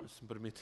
se me permite.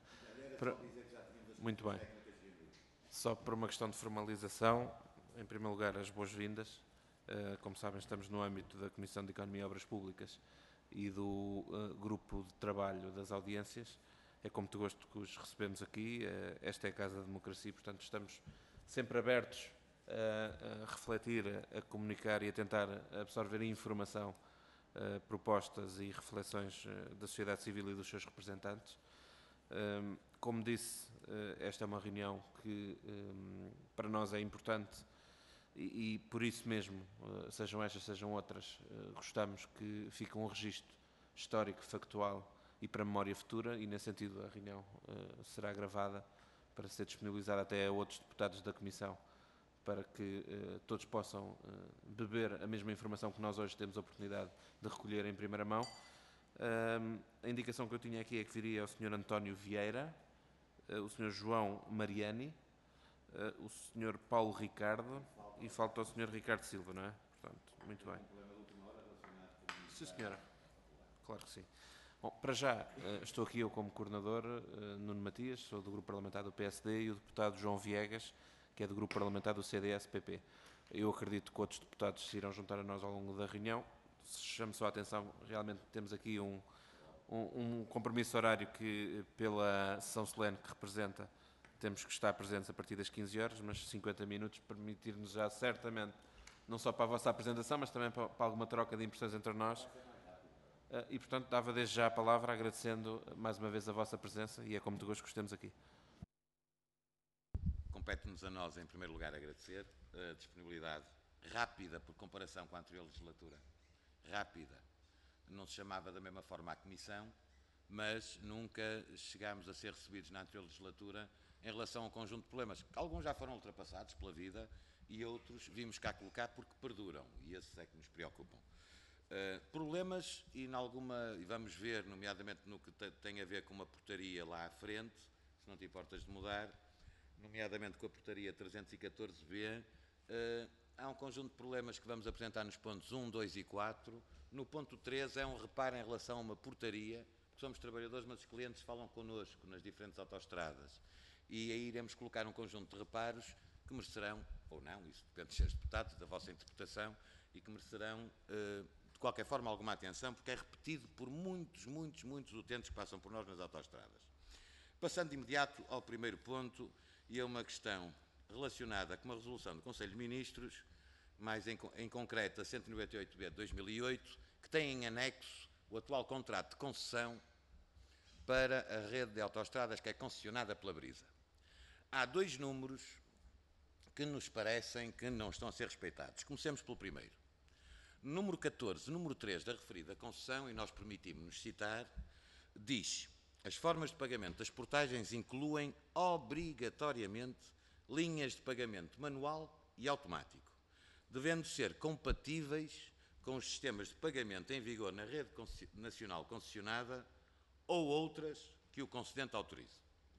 Muito bem. Só por uma questão de formalização, em primeiro lugar, as boas-vindas. Como sabem, estamos no âmbito da Comissão de Economia e Obras Públicas e do grupo de trabalho das audiências. É com muito gosto que os recebemos aqui. Esta é a Casa da Democracia, portanto, estamos sempre abertos a refletir, a comunicar e a tentar absorver informação, propostas e reflexões da sociedade civil e dos seus representantes. Como disse, esta é uma reunião que para nós é importante e por isso mesmo, sejam estas, sejam outras, gostamos que fique um registro histórico, factual e para memória futura, e nesse sentido a reunião será gravada para ser disponibilizada até a outros deputados da Comissão, para que todos possam beber a mesma informação que nós hoje temos a oportunidade de recolher em primeira mão. A indicação que eu tinha aqui é que viria o Sr. António Vieira, o Sr. João Mariani, o Sr. Paulo Ricardo e falta o Sr. Ricardo Silva, não é? Portanto, muito bem. Sim, senhora. Claro que sim. Bom, para já, estou aqui eu como coordenador, Nuno Matias, sou do Grupo Parlamentar do PSD, e o deputado João Viegas, que é do Grupo Parlamentar do CDS-PP. Eu acredito que outros deputados se irão juntar a nós ao longo da reunião. Chamo só a atenção, realmente temos aqui um compromisso horário que, pela sessão solene que representa, temos que estar presentes a partir das 15 horas, mas 50 minutos permitir-nos já certamente, não só para a vossa apresentação, mas também para alguma troca de impressões entre nós. E, portanto, dava desde já a palavra, agradecendo mais uma vez a vossa presença, e é com muito gosto que estamos aqui. Compete-nos a nós, em primeiro lugar, agradecer a disponibilidade rápida, por comparação com a anterior legislatura. Rápida. Não se chamava da mesma forma a Comissão, mas nunca chegámos a ser recebidos na anterior legislatura em relação a um conjunto de problemas, que alguns já foram ultrapassados pela vida e outros vimos cá colocar porque perduram, e esses é que nos preocupam. Problemas e vamos ver, nomeadamente no que tem a ver com uma portaria lá à frente, se não te importas de mudar, nomeadamente com a portaria 314B, há um conjunto de problemas que vamos apresentar nos pontos 1, 2 e 4. No ponto 3 é um reparo em relação a uma portaria, porque somos trabalhadores, mas os clientes falam connosco nas diferentes autoestradas. E aí iremos colocar um conjunto de reparos que merecerão, ou não, isso depende dos seus deputados, da vossa interpretação, e que merecerão, de qualquer forma, alguma atenção, porque é repetido por muitos utentes que passam por nós nas autoestradas. Passando de imediato ao primeiro ponto, e a uma questão relacionada com uma resolução do Conselho de Ministros, mais em concreto a 198B de 2008, que tem em anexo o atual contrato de concessão para a rede de autoestradas que é concessionada pela Brisa. Há dois números que nos parecem que não estão a ser respeitados. Comecemos pelo primeiro. Número 14, número 3 da referida concessão, e nós permitimos-nos citar, diz: as formas de pagamento das portagens incluem obrigatoriamente linhas de pagamento manual e automático, devendo ser compatíveis com os sistemas de pagamento em vigor na rede nacional concessionada ou outras que o concedente autorize.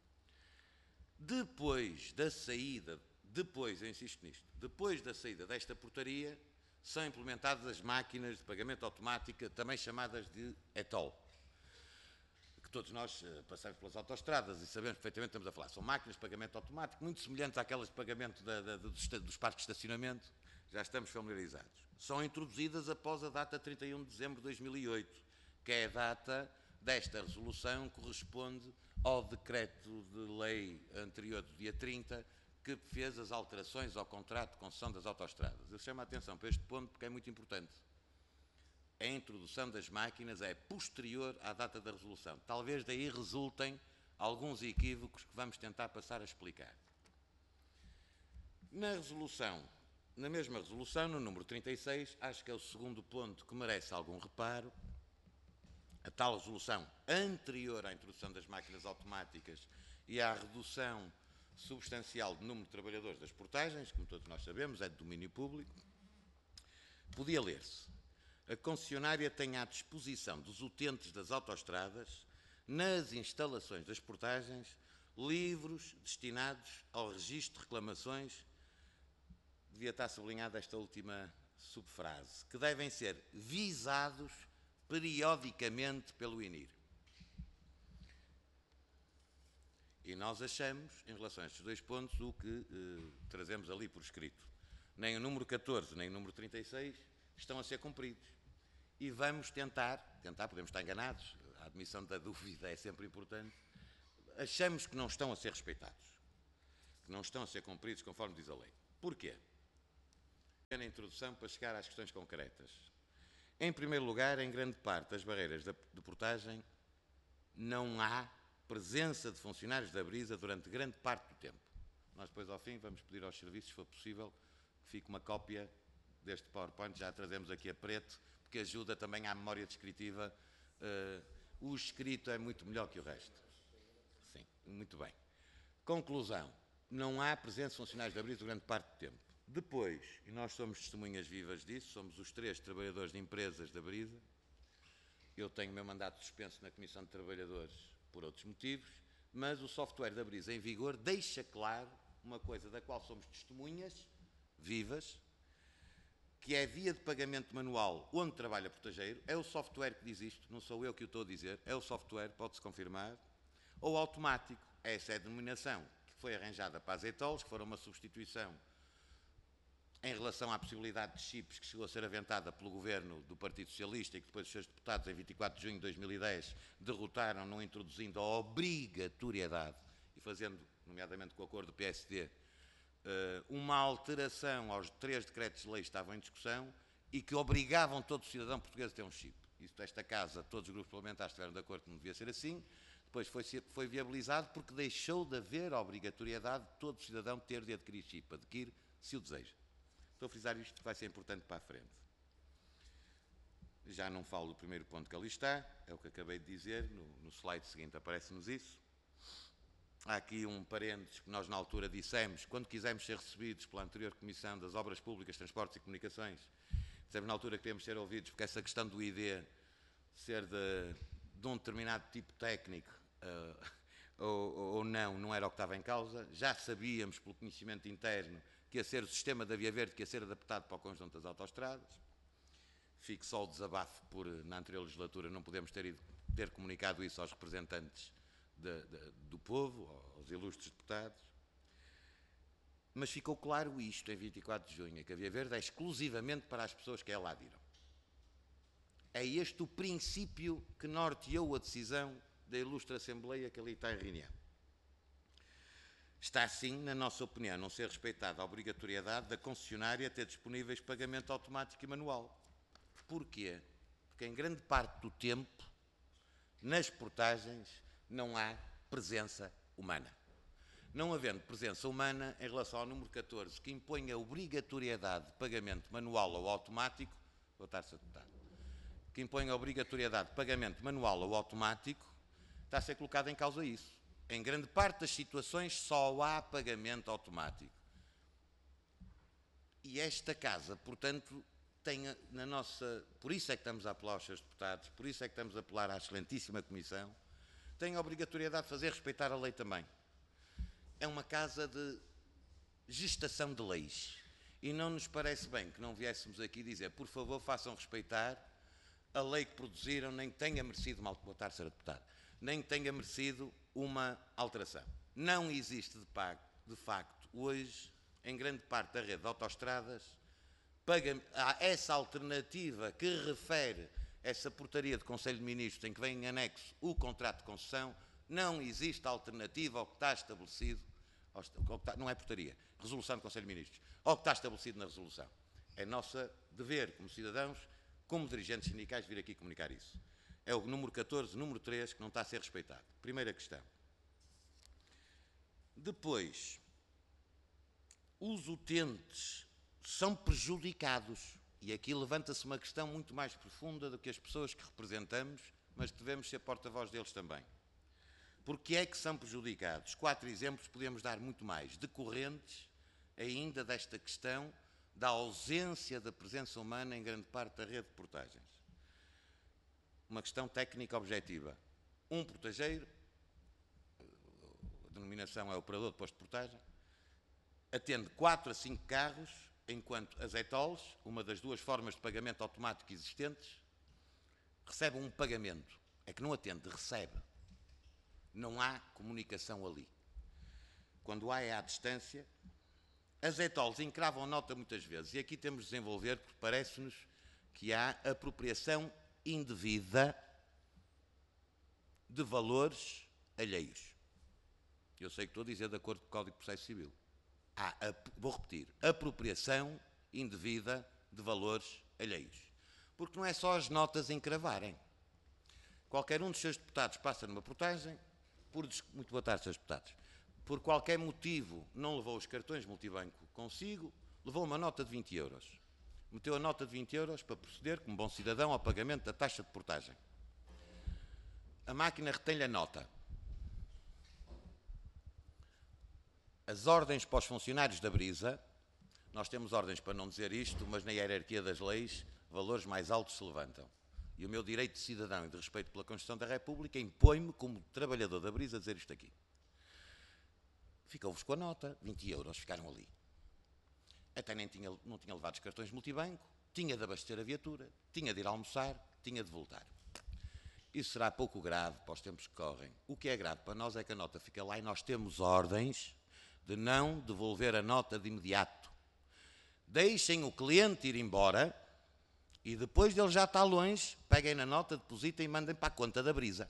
Depois, eu insisto nisto, depois da saída desta portaria, são implementadas as máquinas de pagamento automático, também chamadas de ETOL, que todos nós passamos pelas autoestradas e sabemos perfeitamente que estamos a falar. São máquinas de pagamento automático, muito semelhantes àquelas de pagamento dos parques de estacionamento, já estamos familiarizados. São introduzidas após a data 31 de dezembro de 2008, que é a data desta resolução, corresponde ao decreto de lei anterior do dia 30, que fez as alterações ao contrato de concessão das autoestradas. Eu chamo a atenção para este ponto porque é muito importante. A introdução das máquinas é posterior à data da resolução. Talvez daí resultem alguns equívocos que vamos tentar passar a explicar. Na mesma resolução, no número 36, acho que é o segundo ponto que merece algum reparo. A tal resolução anterior à introdução das máquinas automáticas e à redução substancial do número de trabalhadores das portagens, como todos nós sabemos, é de domínio público, podia ler-se: a concessionária tem à disposição dos utentes das autoestradas, nas instalações das portagens, livros destinados ao registro de reclamações, devia estar sublinhada esta última subfrase, que devem ser visados periodicamente pelo INIR. E nós achamos, em relação a estes 2 pontos, o que trazemos ali por escrito. Nem o número 14, nem o número 36 estão a ser cumpridos. E vamos tentar, podemos estar enganados, a admissão da dúvida é sempre importante, achamos que não estão a ser respeitados, que não estão a ser cumpridos conforme diz a lei. Porquê? Na introdução para chegar às questões concretas. Em primeiro lugar, em grande parte das barreiras de portagem, não há presença de funcionários da Brisa durante grande parte do tempo. Nós depois, ao fim, vamos pedir aos serviços, se for possível, que fique uma cópia deste PowerPoint, já a trazemos aqui a preto, porque ajuda também à memória descritiva. O escrito é muito melhor que o resto. Sim, muito bem. Conclusão. Não há presença de funcionários da Brisa durante parte do tempo. Depois, e nós somos testemunhas vivas disso, somos os 3 trabalhadores de empresas da Brisa. Eu tenho o meu mandato suspenso na Comissão de Trabalhadores por outros motivos, mas o software da Brisa em vigor deixa claro uma coisa da qual somos testemunhas vivas, que é a via de pagamento manual onde trabalha portageiro, é o software que diz isto, não sou eu que o estou a dizer, é o software, pode-se confirmar, ou automático. Essa é a denominação que foi arranjada para as ETOLs, que foram uma substituição em relação à possibilidade de chips que chegou a ser aventada pelo governo do Partido Socialista e que depois os seus deputados, em 24 de junho de 2010, derrotaram, não introduzindo a obrigatoriedade e fazendo, nomeadamente com o acordo do PSD, uma alteração aos 3 decretos-de-lei que estavam em discussão e que obrigavam todo cidadão português a ter um chip. Isso, esta casa, todos os grupos parlamentares estiveram de acordo que não devia ser assim. Depois foi viabilizado porque deixou de haver a obrigatoriedade de todo cidadão ter de adquirir chip. Adquire se o deseja. Estou a frisar isto que vai ser importante para a frente. Já não falo do primeiro ponto que ali está, é o que acabei de dizer, no slide seguinte aparece-nos isso. Há aqui um parênteses que nós na altura dissemos, quando quisemos ser recebidos pela anterior Comissão das Obras Públicas, Transportes e Comunicações, dissemos na altura que queríamos ser ouvidos porque essa questão do ID ser de um determinado tipo técnico ou não era o que estava em causa. Já sabíamos pelo conhecimento interno que ia ser o sistema da Via Verde que ia ser adaptado para o conjunto das autoestradas. Fique só o desabafo por, na anterior legislatura, não podemos ter comunicado isso aos representantes do povo, aos ilustres deputados. Mas ficou claro isto em 24 de junho, que a Via Verde é exclusivamente para as pessoas que a lá dirão. É este o princípio que norteou a decisão da ilustre Assembleia que ali está em reunião. Está assim, na nossa opinião, não ser respeitada a obrigatoriedade da concessionária ter disponíveis pagamento automático e manual. Porquê? Porque em grande parte do tempo, nas portagens, não há presença humana. Não havendo presença humana, em relação ao número 14, que impõe a obrigatoriedade de pagamento manual ou automático, vou estar-se a deputado, que impõe a obrigatoriedade de pagamento manual ou automático, está a ser colocado em causa isso. Em grande parte das situações só há pagamento automático. E esta casa, portanto, tem na nossa... Por isso é que estamos a apelar aos seus deputados, por isso é que estamos a apelar à excelentíssima Comissão, tem a obrigatoriedade de fazer respeitar a lei também. É uma casa de gestação de leis. E não nos parece bem que não viéssemos aqui dizer, por favor, façam respeitar a lei que produziram, nem que tenha merecido, boa tarde, Sra. Deputada, nem que tenha merecido uma alteração. Não existe, de facto, hoje, em grande parte da rede de autoestradas, há essa alternativa que refere essa portaria de Conselho de Ministros em que vem em anexo o contrato de concessão, não existe alternativa ao que está estabelecido, não é portaria, resolução do Conselho de Ministros, ao que está estabelecido na resolução. É nosso dever, como cidadãos, como dirigentes sindicais, vir aqui comunicar isso. É o número 14, número 3, que não está a ser respeitado. Primeira questão. Depois, os utentes são prejudicados. E aqui levanta-se uma questão muito mais profunda do que as pessoas que representamos, mas devemos ser porta-voz deles também. Porque é que são prejudicados? 4 exemplos, podemos dar muito mais, decorrentes ainda desta questão da ausência da presença humana em grande parte da rede de portagens. Uma questão técnica objetiva. Um portageiro, a denominação é operador de posto de portagem, atende 4 a 5 carros, enquanto as ETOLs, uma das 2 formas de pagamento automático existentes, recebe um pagamento. É que não atende, recebe. Não há comunicação ali. quando há é à distância. As etoles encravam nota muitas vezes, e aqui temos de desenvolver, porque parece-nos que há apropriação indevida de valores alheios. Eu sei que estou a dizer de acordo com o Código de Processo Civil. Vou repetir, apropriação indevida de valores alheios. Porque não é só as notas encravarem. Qualquer um dos seus deputados passa numa portagem, muito boa tarde, seus deputados, por qualquer motivo não levou os cartões multibanco consigo, levou uma nota de 20 euros. Meteu a nota de 20 euros para proceder, como bom cidadão, ao pagamento da taxa de portagem. A máquina retém-lhe a nota. As ordens para os funcionários da Brisa, nós temos ordens para não dizer isto, mas na hierarquia das leis, valores mais altos se levantam. E o meu direito de cidadão e de respeito pela Constituição da República impõe-me, como trabalhador da Brisa, a dizer isto aqui. Ficou-vos com a nota, 20 euros, ficaram ali. Até não tinha levado os cartões multibanco, tinha de abastecer a viatura, tinha de ir almoçar, tinha de voltar. Isso será pouco grave para os tempos que correm. O que é grave para nós é que a nota fica lá e nós temos ordens de não devolver a nota de imediato. Deixem o cliente ir embora e depois dele já está longe, peguem na nota, depositem e mandem para a conta da Brisa.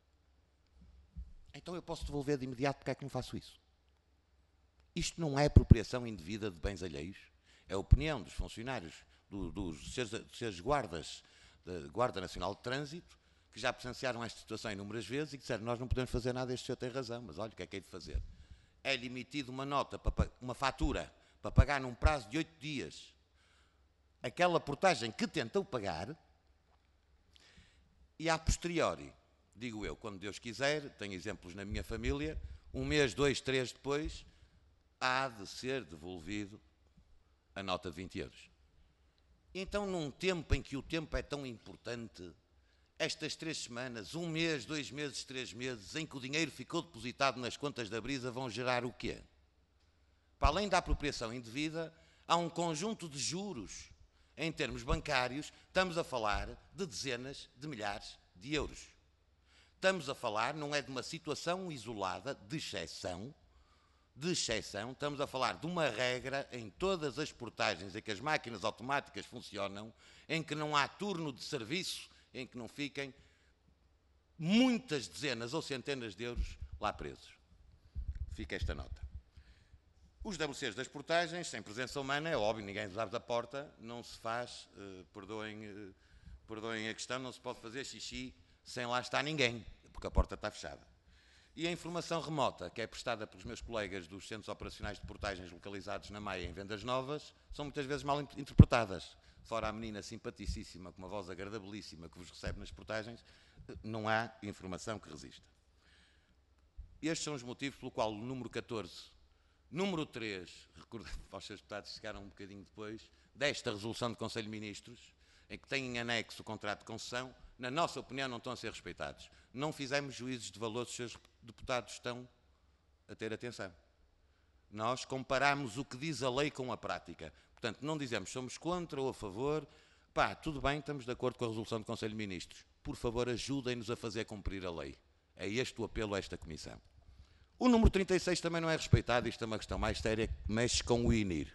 Então eu posso devolver de imediato, porque é que não faço isso? Isto não é apropriação indevida de bens alheios. É a opinião dos funcionários, dos seres guardas da Guarda Nacional de Trânsito, que já presenciaram esta situação inúmeras vezes e que disseram, nós não podemos fazer nada, este senhor tem razão, mas olha, o que é de fazer? É-lhe emitida uma nota, uma fatura, para pagar num prazo de 8 dias aquela portagem que tentou pagar, e a posteriori, digo eu, quando Deus quiser, tenho exemplos na minha família, 1 mês, 2, 3 depois, há de ser devolvido a nota de 20 euros. Então, num tempo em que o tempo é tão importante, estas 3 semanas, 1 mês, 2 meses, 3 meses, em que o dinheiro ficou depositado nas contas da Brisa, vão gerar o quê? Para além da apropriação indevida, há um conjunto de juros. Em termos bancários, estamos a falar de dezenas de milhares de euros. Estamos a falar, não é de uma situação isolada, de exceção, estamos a falar de uma regra em todas as portagens em que as máquinas automáticas funcionam, em que não há turno de serviço, em que não fiquem muitas dezenas ou centenas de euros lá presos. Fica esta nota. Os WCs das portagens, sem presença humana, é óbvio, ninguém nos abre a porta, não se faz, perdoem a questão, não se pode fazer xixi sem lá estar ninguém, porque a porta está fechada. E a informação remota, que é prestada pelos meus colegas dos centros operacionais de portagens localizados na Maia em Vendas Novas, são muitas vezes mal interpretadas. Fora a menina simpaticíssima, com uma voz agradabilíssima que vos recebe nas portagens, não há informação que resista. Estes são os motivos pelo qual o número 14... Número 3, recordo aos seus deputados que chegaram um bocadinho depois, desta resolução do Conselho de Ministros, em que tem em anexo o contrato de concessão, na nossa opinião não estão a ser respeitados. Não fizemos juízos de valor, os seus deputados estão a ter atenção. Nós comparamos o que diz a lei com a prática. Portanto, não dizemos somos contra ou a favor, tudo bem, estamos de acordo com a resolução do Conselho de Ministros. Por favor, ajudem-nos a fazer cumprir a lei. É este o apelo a esta Comissão. O número 36 também não é respeitado, isto é uma questão mais séria, que mexe com o INIR.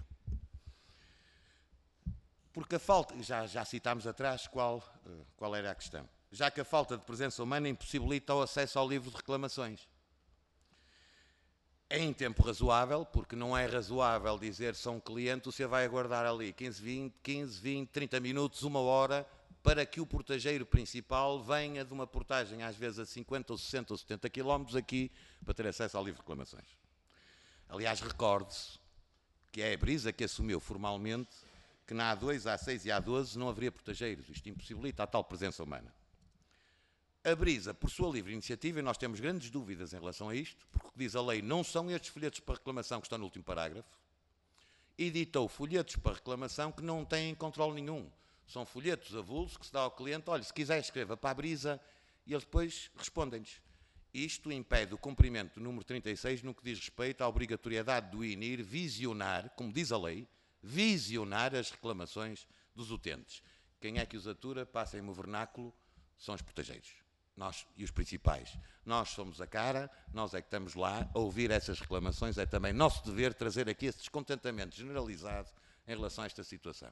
Porque a falta, já citámos atrás qual era a questão, já que a falta de presença humana impossibilita o acesso ao livro de reclamações. É em tempo razoável, porque não é razoável dizer se a um cliente você vai aguardar ali 15, 20, 30 minutos, 1 hora, para que o portageiro principal venha de uma portagem, às vezes a 50 ou 60 ou 70 km aqui, para ter acesso ao livro de reclamações. Aliás, recorde-se que é a Brisa que assumiu formalmente que na A2, A6 e A12 não haveria portageiros. Isto impossibilita a tal presença humana. A Brisa, por sua livre iniciativa, e nós temos grandes dúvidas em relação a isto, porque o que diz a lei não são estes folhetos para reclamação que estão no último parágrafo, editou folhetos para reclamação que não têm controle nenhum. São folhetos avulsos que se dá ao cliente, olha, se quiser escreva para a Brisa, e eles depois respondem-lhes. Isto impede o cumprimento do número 36 no que diz respeito à obrigatoriedade do INIR visionar, como diz a lei, visionar as reclamações dos utentes. Quem é que os atura, passem-me o vernáculo, são os portageiros. nós e os principais. Nós somos a cara, nós é que estamos lá a ouvir essas reclamações, é também nosso dever trazer aqui esse descontentamento generalizado em relação a esta situação.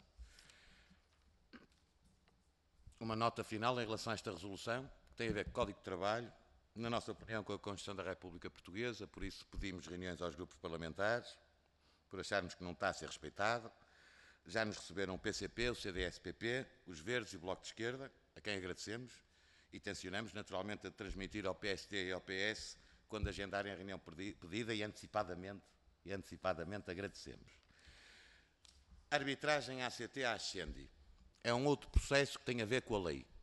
Uma nota final em relação a esta resolução, que tem a ver com o Código de Trabalho, na nossa opinião com a Constituição da República Portuguesa, por isso pedimos reuniões aos grupos parlamentares, por acharmos que não está a ser respeitado. Já nos receberam o PCP, o CDS-PP, os Verdes e o Bloco de Esquerda, a quem agradecemos, e tencionamos naturalmente a transmitir ao PSD e ao PS quando agendarem a reunião pedida e antecipadamente agradecemos. A arbitragem ACT-Ascendi é um outro processo que tem a ver com a lei.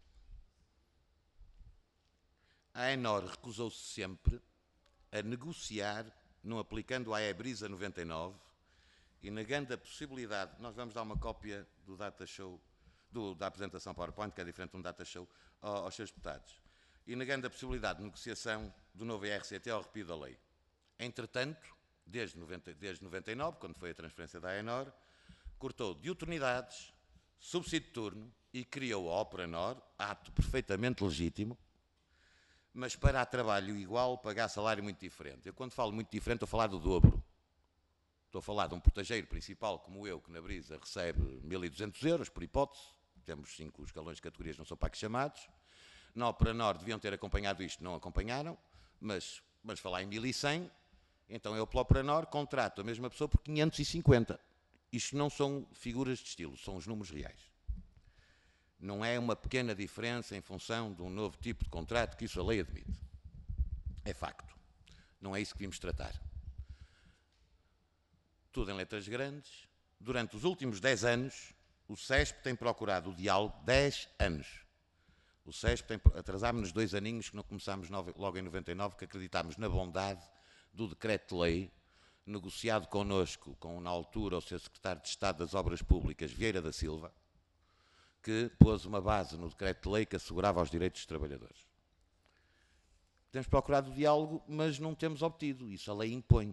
A AENOR recusou-se sempre a negociar, não aplicando a EBRISA 99 e negando a possibilidade, nós vamos dar uma cópia do data show, da apresentação PowerPoint, que é diferente de um data show, aos seus deputados, e negando a possibilidade de negociação do novo IRCT ao arrepio da lei. Entretanto, desde 99, quando foi a transferência da AENOR, cortou diuturnidades, subsídio de turno e criou a Operanor, ato perfeitamente legítimo, mas para trabalho igual, pagar salário muito diferente. Eu, quando falo muito diferente, estou a falar do dobro. Estou a falar de um portageiro principal como eu, que na Brisa recebe 1.200 euros, por hipótese. Temos 5 escalões de categorias, não são para que chamados. Na Operanor deviam ter acompanhado isto, não acompanharam, mas falar em 1.100, então eu, pela Operanor, contrato a mesma pessoa por 550. Isto não são figuras de estilo, são os números reais. Não é uma pequena diferença em função de um novo tipo de contrato que isso a lei admite. É facto. Não é isso que vimos tratar. Tudo em letras grandes. Durante os últimos 10 anos, o CESP tem procurado o diálogo 10 anos. O CESP atrasámos-nos 2 aninhos, que não começámos logo em 99, que acreditámos na bondade do decreto-lei negociado connosco, com, na altura, o Sr. Secretário de Estado das Obras Públicas, Vieira da Silva, que pôs uma base no decreto-lei que assegurava os direitos dos trabalhadores. Temos procurado o diálogo, mas não temos obtido. Isso a lei impõe.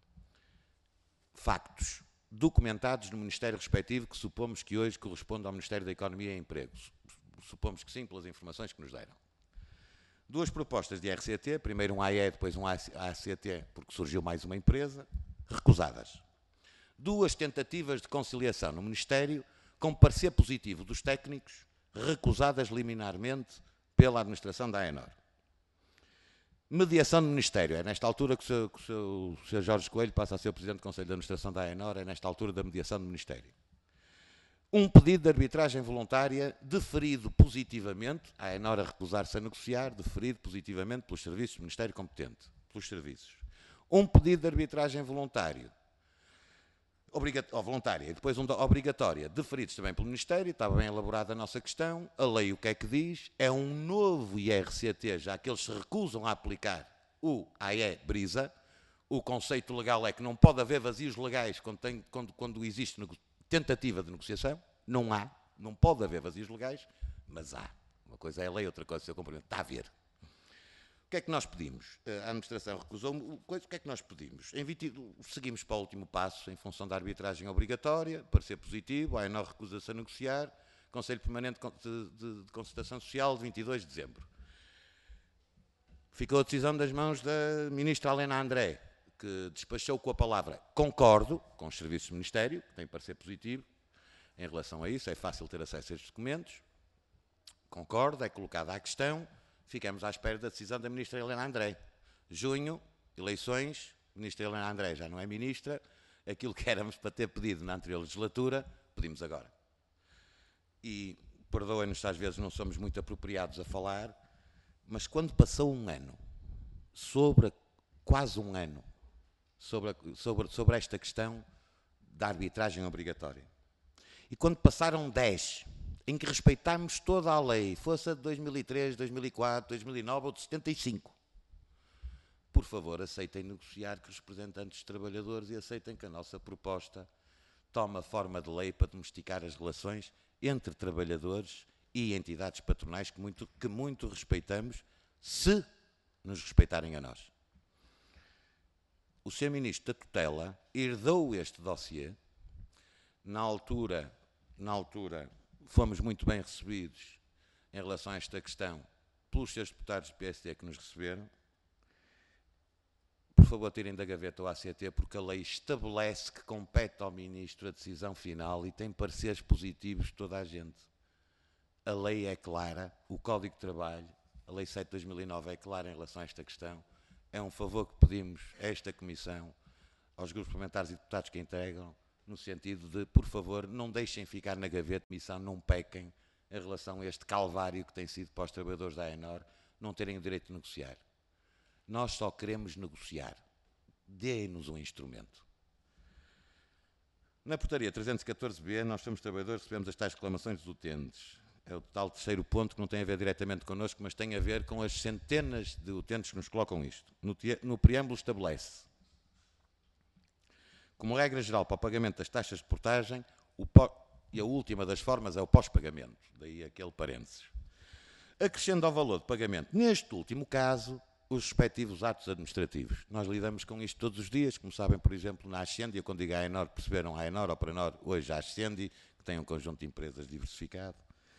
Factos documentados no Ministério respectivo, que supomos que hoje corresponde ao Ministério da Economia e Emprego. Supomos que sim, pelas informações que nos deram. 2 propostas de RCT, primeiro um AE, depois um ACT, porque surgiu mais uma empresa, recusadas. 2 tentativas de conciliação no Ministério, com parecer positivo dos técnicos, recusadas liminarmente pela administração da AENOR. Mediação do Ministério. É nesta altura que o Sr. Jorge Coelho passa a ser o Presidente do Conselho de Administração da AENOR, é nesta altura da mediação do Ministério. Um pedido de arbitragem voluntária deferido positivamente, a AENOR a recusar-se a negociar, deferido positivamente pelos serviços do Ministério competente, pelos serviços. Um pedido de arbitragem voluntária, e depois um obrigatória, deferidos também pelo Ministério, estava bem elaborada a nossa questão, a lei o que é que diz? É um novo IRCT, já que eles se recusam a aplicar o AE-Brisa, o conceito legal é que não pode haver vazios legais quando existe tentativa de negociação, não pode haver vazios legais, mas há. Uma coisa é a lei, outra coisa é o seu cumprimento. Está a haver. O que é que nós pedimos? A administração recusou. O que é que nós pedimos? Seguimos para o último passo em função da arbitragem obrigatória, parecer positivo, a AENOR recusa-se a negociar, Conselho Permanente de Concertação Social, de 22 de dezembro. Ficou a decisão das mãos da ministra Helena André, que despachou com a palavra concordo com os serviços do Ministério, que tem parecer positivo em relação a isso, é fácil ter acesso a estes documentos. Concordo, é colocada a questão, ficamos à espera da decisão da ministra Helena André. Junho, eleições, a ministra Helena André já não é ministra, aquilo que éramos para ter pedido na anterior legislatura, pedimos agora. E, perdoem-nos, às vezes não somos muito apropriados a falar, mas quando passou um ano, quase um ano, sobre esta questão da arbitragem obrigatória, e quando passaram 10, em que respeitámos toda a lei, fosse a de 2003, 2004, 2009 ou de 75, por favor, aceitem negociar com os representantes dos trabalhadores e aceitem que a nossa proposta toma forma de lei para domesticar as relações entre trabalhadores e entidades patronais que muito respeitamos, se nos respeitarem a nós. O Sr. Ministro da Tutela herdou este dossiê. Na altura fomos muito bem recebidos em relação a esta questão pelos seus deputados do PSD que nos receberam, por favor, tirem da gaveta o ACT, porque a lei estabelece que compete ao Ministro a decisão final e tem pareceres positivos de toda a gente. A lei é clara, o Código de Trabalho, a Lei 7 de 2009 é clara em relação a esta questão. É um favor que pedimos a esta Comissão, aos grupos parlamentares e deputados que integram, no sentido de, por favor, não deixem ficar na gaveta a Comissão, não pequem em relação a este calvário que tem sido para os trabalhadores da AENOR não terem o direito de negociar. Nós só queremos negociar. Dê-nos um instrumento. Na portaria 314b, nós somos trabalhadores, recebemos as tais reclamações dos utentes. É o tal terceiro ponto que não tem a ver diretamente connosco, mas tem a ver com as centenas de utentes que nos colocam isto. No preâmbulo estabelece, como regra geral para o pagamento das taxas de portagem, e a última das formas é o pós-pagamento, daí aquele parênteses. Acrescendo ao valor de pagamento, neste último caso, os respectivos atos administrativos. Nós lidamos com isto todos os dias, como sabem, por exemplo, na Ascendi, quando digo a AENOR, perceberam a AENOR ou Prenor, hoje a Ascendi, que tem um conjunto de empresas diversificado.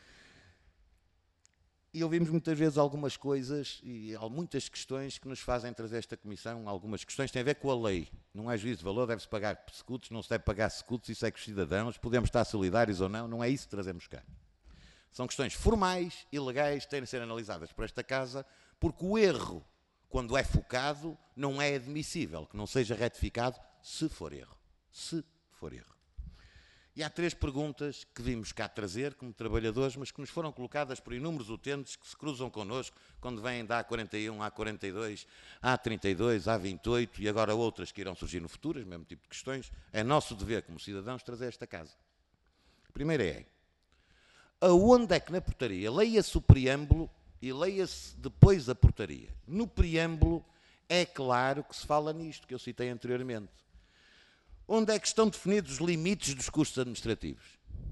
E ouvimos muitas vezes algumas coisas e há muitas questões que nos fazem trazer esta comissão. Algumas questões têm a ver com a lei. Não é juízo de valor, deve-se pagar secutos, não se deve pagar secutos, isso é que os cidadãos, podemos estar solidários ou não, não é isso que trazemos cá. São questões formais e legais que têm de ser analisadas por esta Casa, porque o erro, quando é focado, não é admissível que não seja retificado se for erro. Se for erro. E há três perguntas que vimos cá trazer como trabalhadores, mas que nos foram colocadas por inúmeros utentes que se cruzam connosco quando vêm da A41, A42, A32, A28 e agora outras que irão surgir no futuro, o mesmo tipo de questões. É nosso dever como cidadãos trazer esta Casa. A primeira é, aonde é que na portaria, leia-se o preâmbulo e leia-se depois a portaria. No preâmbulo é claro que se fala nisto que eu citei anteriormente. Onde é que estão definidos os limites dos custos administrativos?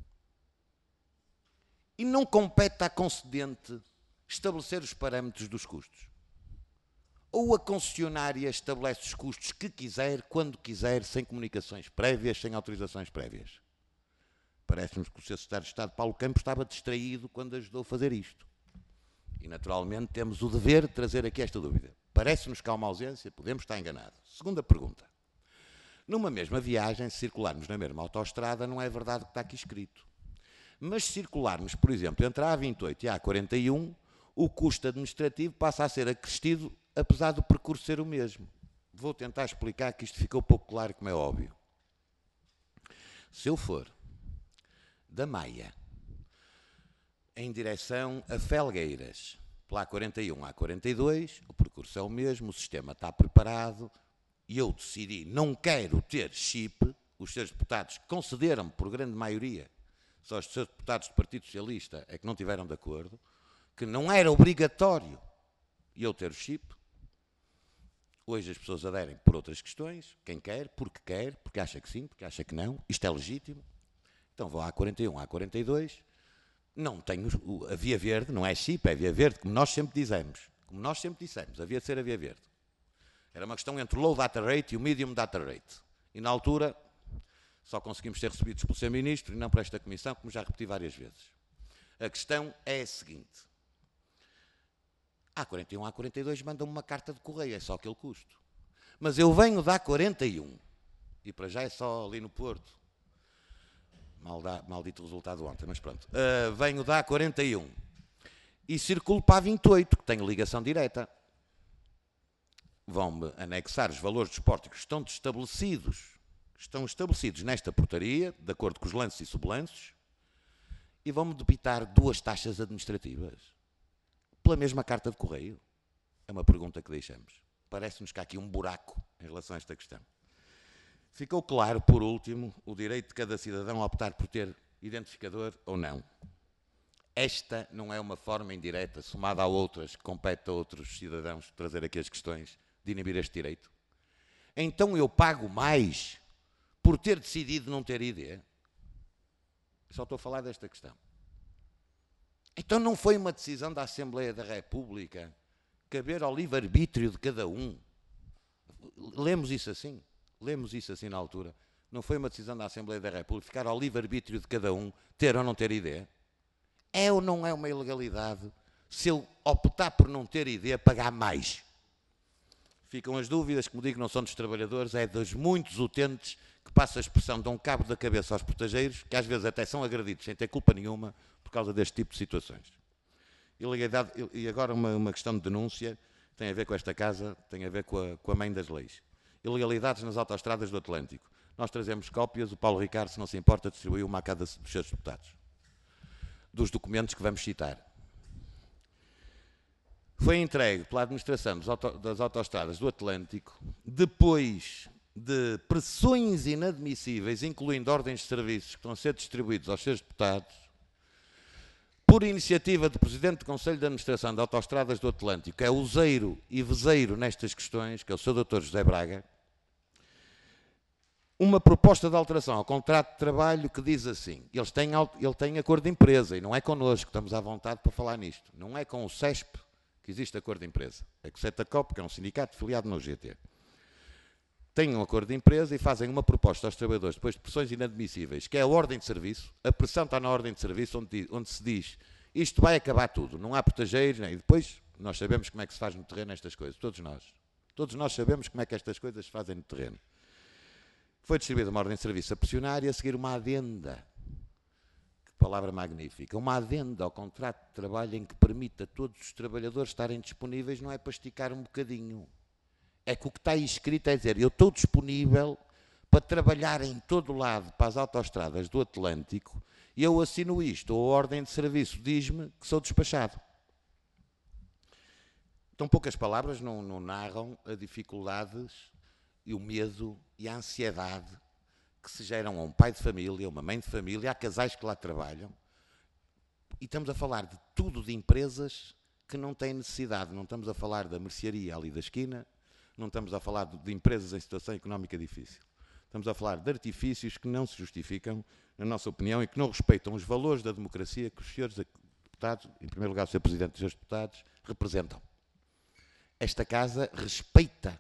E não compete à concedente estabelecer os parâmetros dos custos. Ou a concessionária estabelece os custos que quiser, quando quiser, sem comunicações prévias, sem autorizações prévias. Parece-nos que o Sr. Secretário de Estado, Paulo Campos, estava distraído quando ajudou a fazer isto. E, naturalmente, temos o dever de trazer aqui esta dúvida. Parece-nos que há uma ausência, podemos estar enganados. Segunda pergunta. Numa mesma viagem, se circularmos na mesma autoestrada, não é verdade o que está aqui escrito. Mas se circularmos, por exemplo, entre a A28 e a A41, o custo administrativo passa a ser acrescido, apesar do percurso ser o mesmo. Vou tentar explicar que isto ficou pouco claro, como é óbvio. Se eu for da Maia em direção a Felgueiras, pela A41 à A42, o percurso é o mesmo, o sistema está preparado, e eu decidi, não quero ter chip, os seus deputados concederam-me, por grande maioria, só os seus deputados do Partido Socialista é que não tiveram de acordo, que não era obrigatório eu ter o chip. Hoje as pessoas aderem por outras questões, quem quer, porque acha que sim, porque acha que não, isto é legítimo. Então vou à A41, à A42, não tenho a via verde, não é chip, é via verde, como nós sempre dissemos. Como nós sempre dissemos, havia de ser a via verde. Era uma questão entre o low data rate e o medium data rate. E na altura só conseguimos ser recebidos pelo Sr. Ministro e não por esta Comissão, como já repeti várias vezes. A questão é a seguinte. A A41, a A42 mandam-me uma carta de correio, é só aquele custo. Mas eu venho da A41 e para já é só ali no Porto. Maldito resultado ontem, mas pronto. Venho da A41 e circulo para a A28, que tem ligação direta. Vão-me anexar os valores dos pórticos que estão estabelecidos nesta portaria, de acordo com os lances e sublances, e vão-me debitar duas taxas administrativas pela mesma carta de correio. É uma pergunta que deixamos. Parece-nos que há aqui um buraco em relação a esta questão. Ficou claro, por último, o direito de cada cidadão a optar por ter identificador ou não. Esta não é uma forma indireta, somada a outras, que compete a outros cidadãos trazer aqui as questões de inibir este direito. Então eu pago mais por ter decidido não ter ID? Só estou a falar desta questão. Então não foi uma decisão da Assembleia da República caber ao livre-arbítrio de cada um? Lemos isso assim na altura. Não foi uma decisão da Assembleia da República ficar ao livre-arbítrio de cada um ter ou não ter ID? É ou não é uma ilegalidade se eu optar por não ter ID, pagar mais? Ficam as dúvidas, como digo, não são dos trabalhadores, é dos muitos utentes que passa a expressão, dão cabo da cabeça aos portageiros, que às vezes até são agredidos sem ter culpa nenhuma por causa deste tipo de situações. Ilegalidade, e agora uma questão de denúncia, tem a ver com esta casa, tem a ver com a mãe das leis. Ilegalidades nas autoestradas do Atlântico. Nós trazemos cópias, o Paulo Ricardo, se não se importa, distribuiu uma a cada dos seus deputados. Dos documentos que vamos citar. Foi entregue pela administração das autoestradas do Atlântico, depois de pressões inadmissíveis, incluindo ordens de serviços que estão a ser distribuídos aos seus deputados, por iniciativa do Presidente do Conselho de Administração de Autoestradas do Atlântico, que é useiro e vezeiro nestas questões, que é o Sr. Dr. José Braga, uma proposta de alteração ao contrato de trabalho que diz assim, ele tem acordo de empresa, e não é connosco, estamos à vontade para falar nisto, não é com o CESP que existe acordo de empresa, é com o CETACOP, que é um sindicato filiado no UGT. Têm um acordo de empresa e fazem uma proposta aos trabalhadores, depois de pressões inadmissíveis, que é a ordem de serviço. A pressão está na ordem de serviço, onde se diz isto vai acabar tudo, não há portageiros, e depois nós sabemos como é que se faz no terreno estas coisas, todos nós sabemos como é que estas coisas se fazem no terreno. Foi distribuída uma ordem de serviço a pressionar e a seguir uma adenda, que palavra magnífica, uma adenda ao contrato de trabalho em que permita a todos os trabalhadores estarem disponíveis, não é para esticar um bocadinho. É que o que está aí escrito é dizer, eu estou disponível para trabalhar em todo o lado para as autoestradas do Atlântico e eu assino isto, ou a ordem de serviço diz-me que sou despachado. Então, poucas palavras não narram as dificuldades e o medo e a ansiedade que se geram a um pai de família, a uma mãe de família, há casais que lá trabalham. E estamos a falar de tudo de empresas que não têm necessidade, não estamos a falar da mercearia ali da esquina, não estamos a falar de empresas em situação económica difícil. Estamos a falar de artifícios que não se justificam, na nossa opinião, e que não respeitam os valores da democracia que os senhores deputados, em primeiro lugar o Sr. Presidente dos senhores deputados, representam. Esta Casa respeita,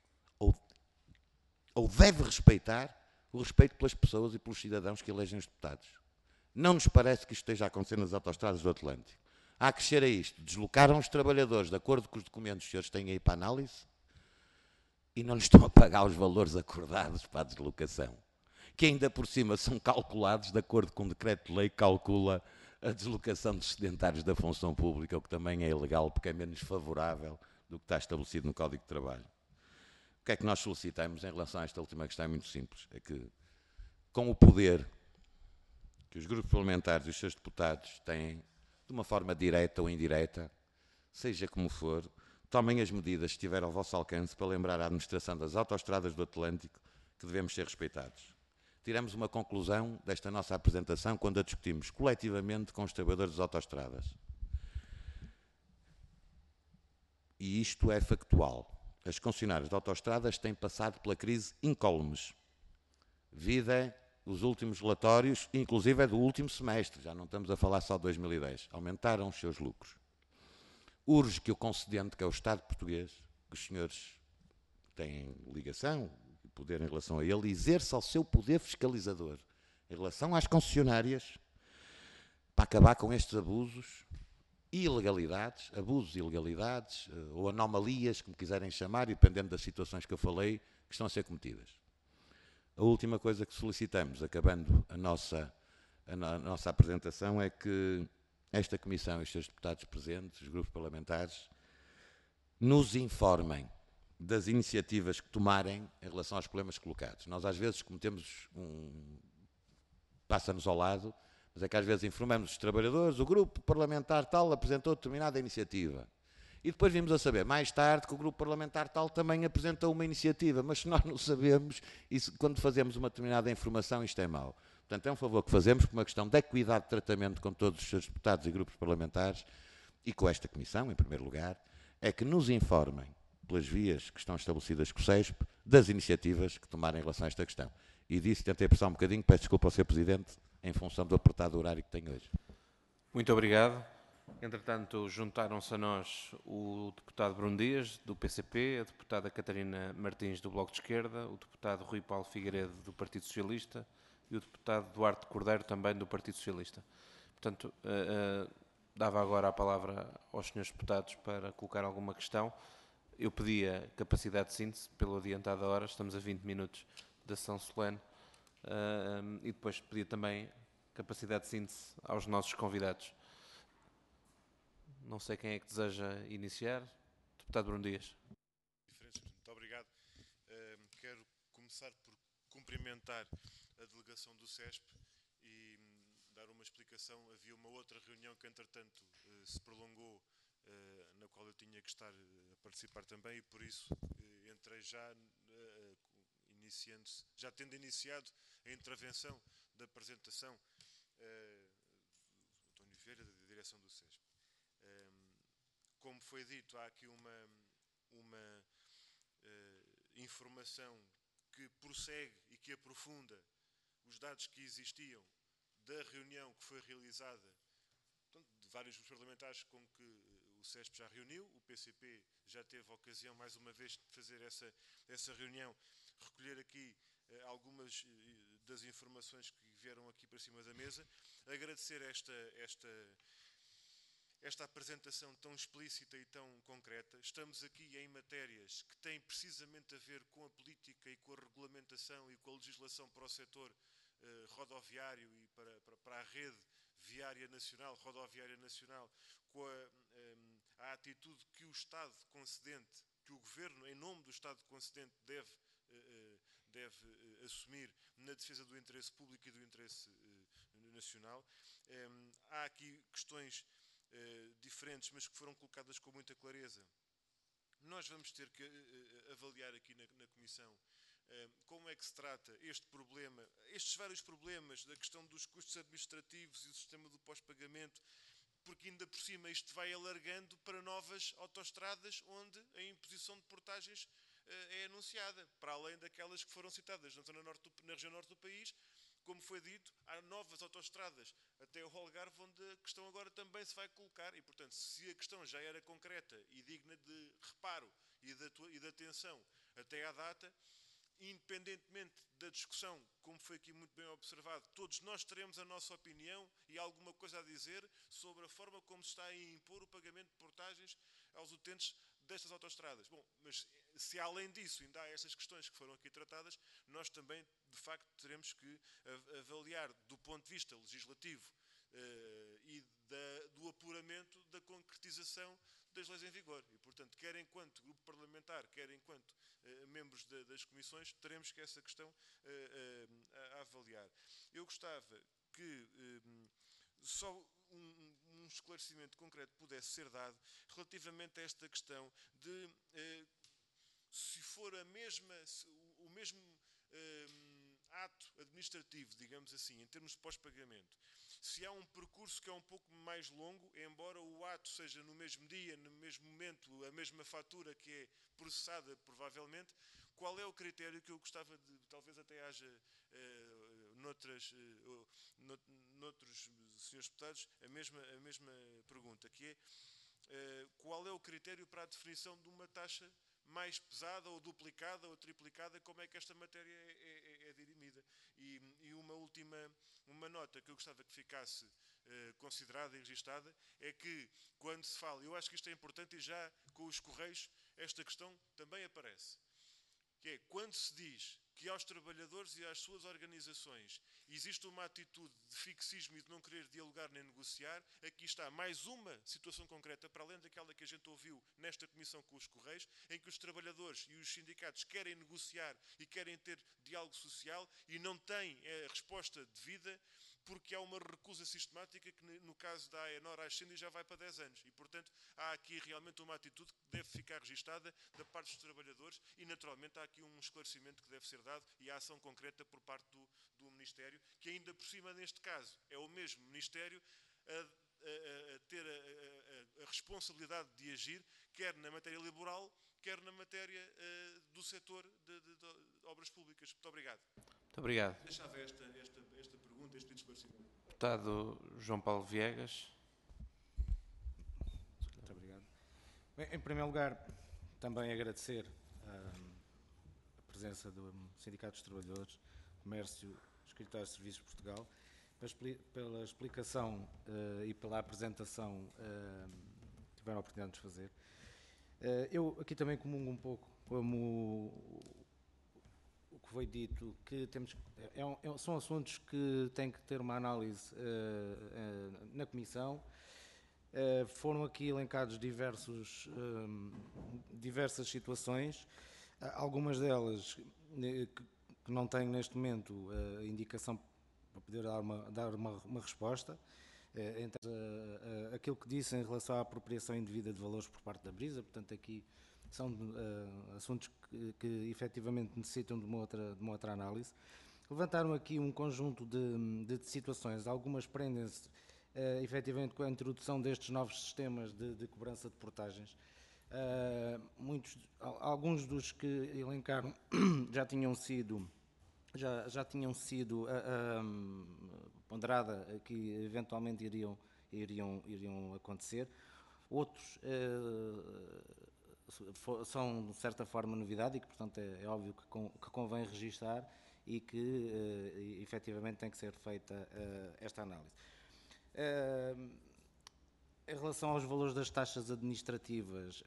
ou deve respeitar, o respeito pelas pessoas e pelos cidadãos que elegem os deputados. Não nos parece que isto esteja a acontecer nas autoestradas do Atlântico. A acrescer a isto, deslocaram os trabalhadores de acordo com os documentos que os senhores têm aí para análise, e não lhes estão a pagar os valores acordados para a deslocação, que ainda por cima são calculados de acordo com o decreto-lei que calcula a deslocação dos sedentários da função pública, o que também é ilegal porque é menos favorável do que está estabelecido no Código de Trabalho. O que é que nós solicitamos em relação a esta última questão? É muito simples, é que com o poder que os grupos parlamentares e os seus deputados têm, de uma forma direta ou indireta, seja como for, tomem as medidas que estiver ao vosso alcance para lembrar à administração das autoestradas do Atlântico que devemos ser respeitados. Tiramos uma conclusão desta nossa apresentação quando a discutimos coletivamente com os trabalhadores das autoestradas. E isto é factual. As concessionárias de autoestradas têm passado pela crise incólumes. Vida os últimos relatórios, inclusive é do último semestre, já não estamos a falar só de 2010, aumentaram os seus lucros. Urge que o concedente, que é o Estado português, que os senhores têm ligação e poder em relação a ele, exerça o seu poder fiscalizador em relação às concessionárias para acabar com estes abusos e ilegalidades, ou anomalias, como quiserem chamar, e dependendo das situações que eu falei, que estão a ser cometidas. A última coisa que solicitamos, acabando a nossa apresentação, é que esta Comissão e os seus deputados presentes, os grupos parlamentares, nos informem das iniciativas que tomarem em relação aos problemas colocados. Nós às vezes cometemos passa-nos ao lado, mas é que às vezes informamos os trabalhadores, o grupo parlamentar tal apresentou determinada iniciativa. E depois vimos a saber, mais tarde, que o grupo parlamentar tal também apresentou uma iniciativa, mas se nós não sabemos, quando fazemos uma determinada informação, isto é mau. Portanto, é um favor que fazemos por uma questão de equidade de tratamento com todos os seus deputados e grupos parlamentares e com esta Comissão, em primeiro lugar, é que nos informem, pelas vias que estão estabelecidas com o CESP, das iniciativas que tomarem em relação a esta questão. E disso tentei apressar um bocadinho, peço desculpa ao Sr. Presidente, em função do apertado horário que tenho hoje. Muito obrigado. Entretanto, juntaram-se a nós o deputado Bruno Dias, do PCP, a deputada Catarina Martins, do Bloco de Esquerda, o deputado Rui Paulo Figueiredo, do Partido Socialista, e o deputado Duarte Cordeiro, também do Partido Socialista. Portanto, dava agora a palavra aos senhores deputados para colocar alguma questão. Eu pedia capacidade de síntese pelo adiantado da hora, estamos a 20 minutos da sessão solene, e depois pedia também capacidade de síntese aos nossos convidados. Não sei quem é que deseja iniciar. Deputado Bruno Dias. Muito obrigado. Quero começar por cumprimentar a delegação do CESP e dar uma explicação. Havia uma outra reunião que, entretanto, se prolongou, na qual eu tinha que estar a participar também, e por isso entrei já tendo iniciado a intervenção da apresentação do António Vieira, da direção do CESP. Como foi dito, há aqui uma informação que prossegue e que aprofunda os dados que existiam da reunião que foi realizada, portanto, de vários grupos parlamentares com que o CESP já reuniu. O PCP já teve a ocasião, mais uma vez, de fazer essa reunião, recolher aqui algumas das informações que vieram aqui para cima da mesa. Agradecer esta apresentação tão explícita e tão concreta. Estamos aqui em matérias que têm precisamente a ver com a política e com a regulamentação e com a legislação para o setor rodoviário e para a rede viária nacional, rodoviária nacional, com a atitude que o Estado concedente, que o Governo, em nome do Estado concedente, deve assumir na defesa do interesse público e do interesse nacional. Há aqui questões diferentes, mas que foram colocadas com muita clareza. Nós vamos ter que avaliar aqui na Comissão como é que se trata este problema, estes vários problemas da questão dos custos administrativos e do sistema do pós-pagamento, porque ainda por cima isto vai alargando para novas autoestradas onde a imposição de portagens é anunciada, para além daquelas que foram citadas na região norte do país. Como foi dito, há novas autoestradas até o Algarve, onde a questão agora também se vai colocar. E, portanto, se a questão já era concreta e digna de reparo e de atenção até à data, independentemente da discussão, como foi aqui muito bem observado, todos nós teremos a nossa opinião e alguma coisa a dizer sobre a forma como se está a impor o pagamento de portagens aos utentes destas autoestradas. Bom, mas se além disso ainda há estas questões que foram aqui tratadas, nós também, de facto, teremos que avaliar do ponto de vista legislativo e do apuramento da concretização das leis em vigor. E, portanto, quer enquanto grupo parlamentar, quer enquanto membros das comissões, teremos que essa questão a avaliar. Eu gostava que só um esclarecimento concreto pudesse ser dado relativamente a esta questão de se for o mesmo ato administrativo, digamos assim, em termos de pós-pagamento, se há um percurso que é um pouco mais longo, embora o ato seja no mesmo dia, no mesmo momento, a mesma fatura que é processada, provavelmente, qual é o critério que eu gostava de, talvez até haja noutros senhores deputados, a mesma pergunta, que é qual é o critério para a definição de uma taxa mais pesada, ou duplicada, ou triplicada, como é que esta matéria é dirimida. E uma nota que eu gostava que ficasse considerada e registada, é que quando se fala, eu acho que isto é importante, e já com os Correios esta questão também aparece, que é quando se diz que aos trabalhadores e às suas organizações existe uma atitude de fixismo e de não querer dialogar nem negociar, aqui está mais uma situação concreta, para além daquela que a gente ouviu nesta comissão com os Correios, em que os trabalhadores e os sindicatos querem negociar e querem ter diálogo social e não têm a resposta devida, porque há uma recusa sistemática que, no caso da AENOR, a Ascendi já vai para 10 anos. E, portanto, há aqui realmente uma atitude que deve ficar registada da parte dos trabalhadores e, naturalmente, há aqui um esclarecimento que deve ser dado e a ação concreta por parte do Ministério, que ainda por cima, neste caso, é o mesmo Ministério a ter a responsabilidade de agir, quer na matéria laboral, quer na matéria do setor de obras públicas. Muito obrigado. Muito obrigado. Deixava esta pergunta, este pedido de esclarecimento. Deputado João Paulo Viegas. Muito obrigado. Bem, em primeiro lugar, também agradecer a presença do Sindicato dos Trabalhadores, Comércio, Escritório de Serviços de Portugal pela explicação e pela apresentação que tiveram a oportunidade de fazer. Eu aqui também comungo um pouco como o que foi dito, que são assuntos que têm que ter uma análise na Comissão. Foram aqui elencados diversas situações, algumas delas que não tenho neste momento a indicação para poder dar uma resposta. Entre aquilo que disse em relação à apropriação indevida de valores por parte da Brisa, portanto aqui são assuntos que efetivamente necessitam de uma outra análise. Levantaram aqui um conjunto de situações, algumas prendem-se efetivamente com a introdução destes novos sistemas de cobrança de portagens. Alguns dos que elencaram já tinham sido ponderada que eventualmente iriam acontecer. Outros são de certa forma novidade e que, portanto, é óbvio que convém registar e que efetivamente tem que ser feita esta análise. Em relação aos valores das taxas administrativas,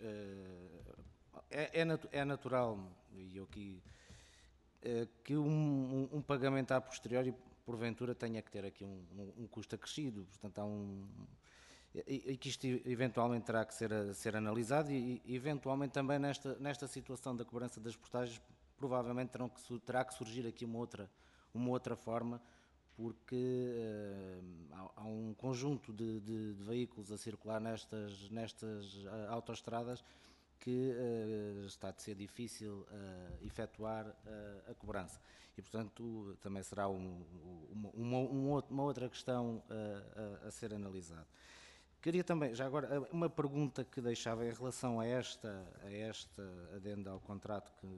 é natural, e eu aqui, que um pagamento a posteriori, porventura, tenha que ter aqui um custo acrescido, portanto, e que isto eventualmente terá que ser analisado e eventualmente também nesta situação da cobrança das portagens, provavelmente terá que surgir aqui uma outra forma, porque há um conjunto de veículos a circular nestas autoestradas que está de ser difícil efetuar a cobrança. E, portanto, também será uma outra questão a ser analisada. Queria também, já agora, uma pergunta que deixava em relação a esta adenda ao contrato que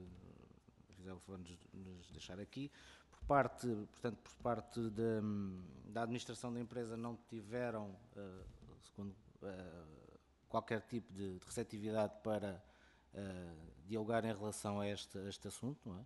nos deixar aqui. Por parte da administração da empresa não tiveram, segundo qualquer tipo de receptividade para dialogar em relação a este assunto, não é?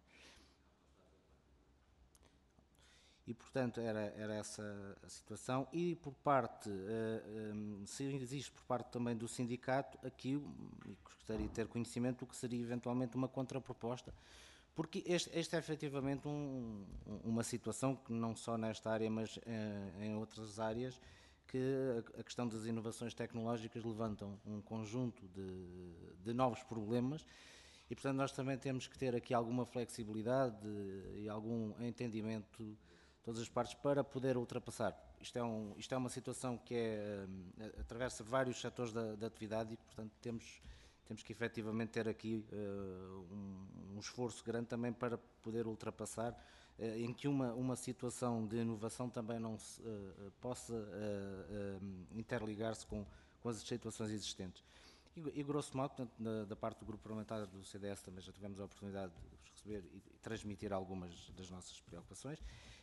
E, portanto, era essa a situação. E por parte, se existe por parte também do sindicato, aqui gostaria de ter conhecimento do que seria eventualmente uma contraproposta, porque este é efetivamente uma situação que não só nesta área, mas em outras áreas, que a questão das inovações tecnológicas levantam um conjunto de novos problemas e, portanto, nós também temos que ter aqui alguma flexibilidade e algum entendimento de todas as partes para poder ultrapassar. Isto é uma situação que atravessa vários setores da atividade e, portanto, temos que efetivamente ter aqui um esforço grande também para poder ultrapassar, em que uma situação de inovação também não se possa interligar-se com as situações existentes. E grosso modo, portanto, da parte do grupo parlamentar do CDS também já tivemos a oportunidade de vos receber e transmitir algumas das nossas preocupações.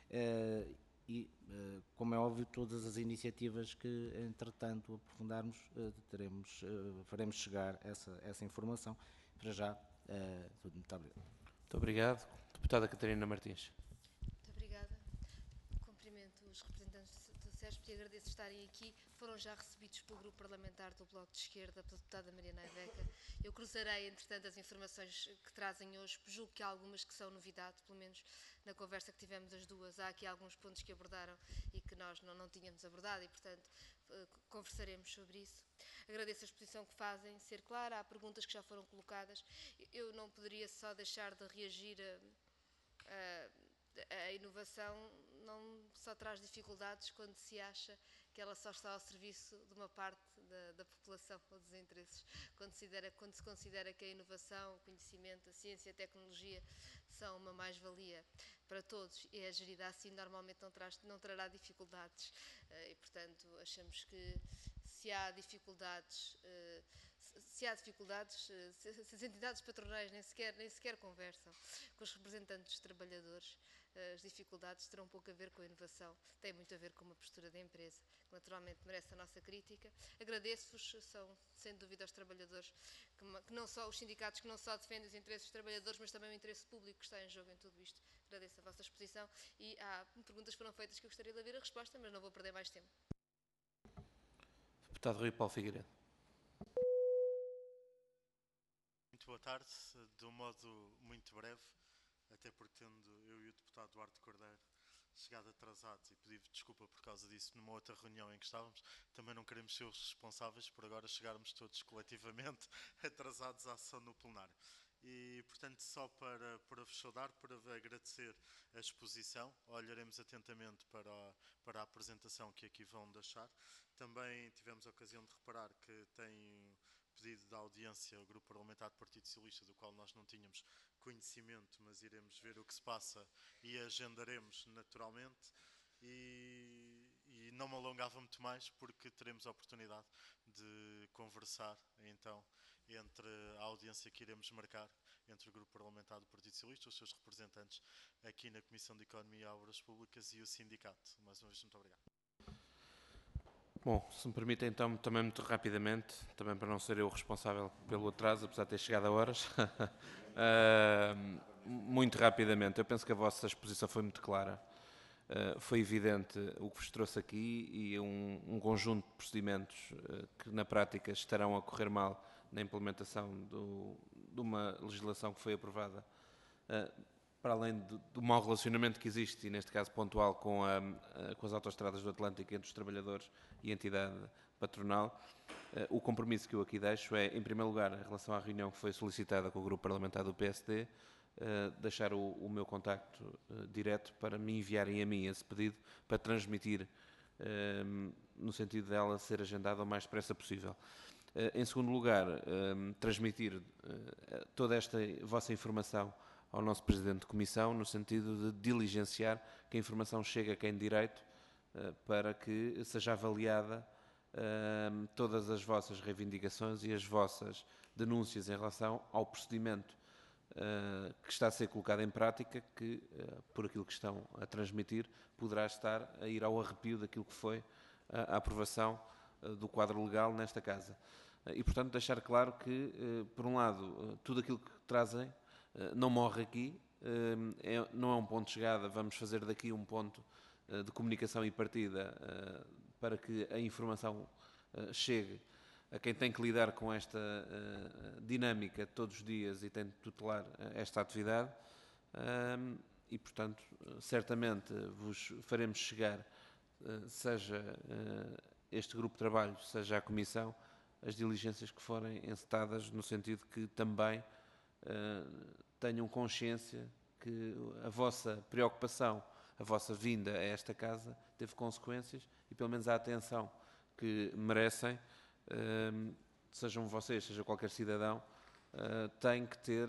Como é óbvio, todas as iniciativas que, entretanto, aprofundarmos, faremos chegar essa informação. Para já, tudo. Muito obrigado. Muito obrigado. Deputada Catarina Martins. Muito obrigada. Cumprimento os representantes do CESP e agradeço estarem aqui. Foram já recebidos pelo grupo parlamentar do Bloco de Esquerda, pela deputada Mariana Aveca. Eu cruzarei, entretanto, as informações que trazem hoje. Julgo que há algumas que são novidade, pelo menos na conversa que tivemos as duas. Há aqui alguns pontos que abordaram e que nós não tínhamos abordado e, portanto, conversaremos sobre isso. Agradeço a exposição que fazem, ser clara. Há perguntas que já foram colocadas. Eu não poderia só deixar de reagir a inovação não só traz dificuldades quando se acha que ela só está ao serviço de uma parte da população ou dos interesses. Quando se considera que a inovação, o conhecimento, a ciência e a tecnologia são uma mais-valia para todos e é gerida assim, normalmente não trará dificuldades e, portanto, achamos que se há dificuldades, se as entidades patronais nem sequer conversam com os representantes dos trabalhadores, as dificuldades terão pouco a ver com a inovação, têm muito a ver com uma postura da empresa, que naturalmente merece a nossa crítica. Agradeço-vos, são sem dúvida os trabalhadores, que não só os sindicatos que não só defendem os interesses dos trabalhadores, mas também o interesse público que está em jogo em tudo isto. Agradeço a vossa exposição e há perguntas que foram feitas que eu gostaria de ouvir a resposta, mas não vou perder mais tempo. Deputado Rui Paulo Figueiredo. Muito boa tarde, de um modo muito breve, até porque tendo eu e o deputado Duarte Cordeiro chegado atrasados e pedido desculpa por causa disso numa outra reunião em que estávamos, também não queremos ser os responsáveis por agora chegarmos todos coletivamente atrasados à sessão no plenário. E, portanto, só para vos saudar, para agradecer a exposição, olharemos atentamente para a apresentação que aqui vão deixar. Também tivemos a ocasião de reparar que tem pedido de audiência ao Grupo Parlamentar do Partido Socialista, do qual nós não tínhamos conhecimento, mas iremos ver o que se passa e agendaremos naturalmente. E não me alongava muito mais, porque teremos a oportunidade de conversar, então, entre a audiência que iremos marcar entre o Grupo Parlamentar do Partido Socialista, os seus representantes aqui na Comissão de Economia e Obras Públicas e o sindicato. Mais uma vez, muito obrigado. Bom, se me permitem então, também muito rapidamente, também para não ser eu responsável pelo atraso, apesar de ter chegado a horas, muito rapidamente, eu penso que a vossa exposição foi muito clara. Foi evidente o que vos trouxe aqui e um conjunto de procedimentos que na prática estarão a correr mal na implementação de uma legislação que foi aprovada, para além do mau relacionamento que existe, e neste caso pontual, com as autoestradas do Atlântico entre os trabalhadores e a entidade patronal. O compromisso que eu aqui deixo é, em primeiro lugar, em relação à reunião que foi solicitada com o Grupo Parlamentar do PSD, deixar o meu contacto direto para me enviarem a mim esse pedido, para transmitir, no sentido dela ser agendada o mais depressa possível. Em segundo lugar, transmitir toda esta vossa informação ao nosso Presidente de Comissão, no sentido de diligenciar que a informação chegue a quem de direito, para que seja avaliada todas as vossas reivindicações e as vossas denúncias em relação ao procedimento que está a ser colocado em prática, que, por aquilo que estão a transmitir, poderá estar a ir ao arrepio daquilo que foi a aprovação do quadro legal nesta Casa. E, portanto, deixar claro que, por um lado, tudo aquilo que trazem não morre aqui, não é um ponto de chegada, vamos fazer daqui um ponto de comunicação e partida para que a informação chegue a quem tem que lidar com esta dinâmica todos os dias e tem de tutelar esta atividade. E, portanto, certamente vos faremos chegar, seja este grupo de trabalho, seja a Comissão, as diligências que forem encetadas, no sentido que também tenham consciência que a vossa preocupação, a vossa vinda a esta Casa teve consequências e pelo menos a atenção que merecem, sejam vocês, seja qualquer cidadão, tem que ter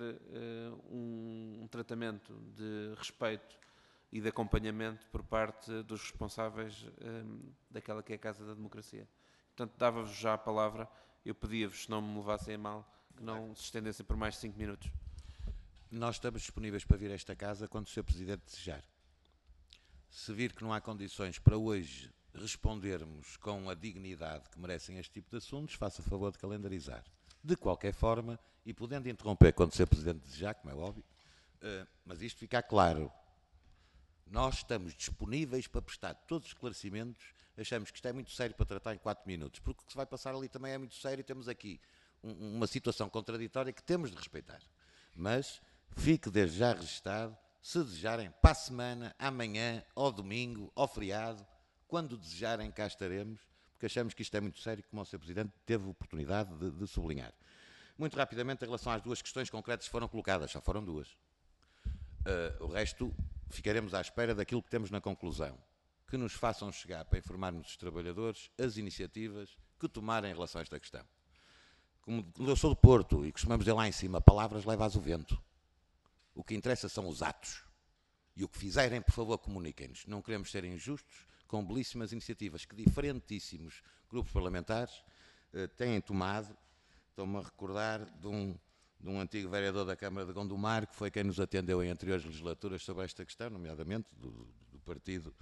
um tratamento de respeito e de acompanhamento por parte dos responsáveis daquela que é a Casa da Democracia. Portanto, dava-vos já a palavra, eu pedia-vos, se não me levassem a mal, que não se estendessem por mais de 5 minutos. Nós estamos disponíveis para vir a esta Casa quando o Sr. Presidente desejar. Se vir que não há condições para hoje respondermos com a dignidade que merecem este tipo de assuntos, faça o favor de calendarizar. De qualquer forma, e podendo interromper quando o Sr. Presidente desejar, como é óbvio, mas isto fica claro, nós estamos disponíveis para prestar todos os esclarecimentos. Achamos que isto é muito sério para tratar em 4 minutos, porque o que se vai passar ali também é muito sério e temos aqui uma situação contraditória que temos de respeitar. Mas fique desde já registado, se desejarem, para a semana, amanhã, ao domingo, ao feriado, quando desejarem, cá estaremos, porque achamos que isto é muito sério, como o Sr. Presidente teve oportunidade de sublinhar. Muito rapidamente, em relação às duas questões concretas que foram colocadas, já foram 2. O resto, ficaremos à espera daquilo que temos na conclusão, que nos façam chegar, para informarmos os trabalhadores, as iniciativas que tomarem em relação a esta questão. Como eu sou do Porto e costumamos dizer lá em cima, palavras levas o vento. O que interessa são os atos. E o que fizerem, por favor, comuniquem-nos. Não queremos ser injustos, com belíssimas iniciativas que diferentíssimos grupos parlamentares têm tomado. Estou-me a recordar de um antigo vereador da Câmara de Gondomar, que foi quem nos atendeu em anteriores legislaturas sobre esta questão, nomeadamente do partido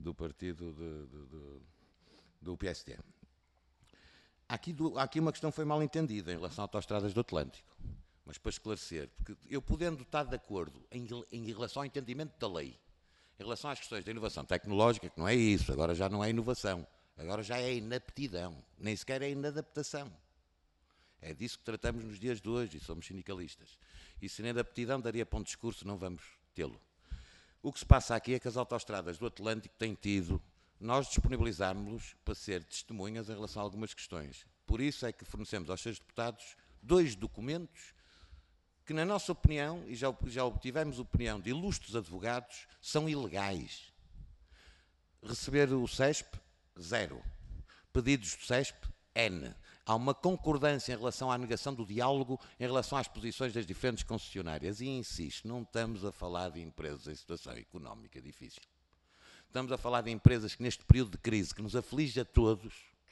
do PSD. Há aqui uma questão que foi mal entendida em relação a autoestradas do Atlântico, mas para esclarecer, porque eu podendo estar de acordo em relação ao entendimento da lei, em relação às questões da inovação tecnológica, que não é isso, agora já não é inovação, agora já é inaptidão, nem sequer é inadaptação. É disso que tratamos nos dias de hoje e somos sindicalistas. E se inadaptidão daria para um discurso, não vamos tê-lo. O que se passa aqui é que as autoestradas do Atlântico têm tido, nós disponibilizámos-los para ser testemunhas em relação a algumas questões. Por isso é que fornecemos aos seus deputados 2 documentos que, na nossa opinião, e já obtivemos opinião de ilustres advogados, são ilegais. Receber o CESP, 0. Pedidos do CESP, N. Há uma concordância em relação à negação do diálogo em relação às posições das diferentes concessionárias. E insisto, não estamos a falar de empresas em situação económica difícil. Estamos a falar de empresas que neste período de crise, que nos aflige a todos,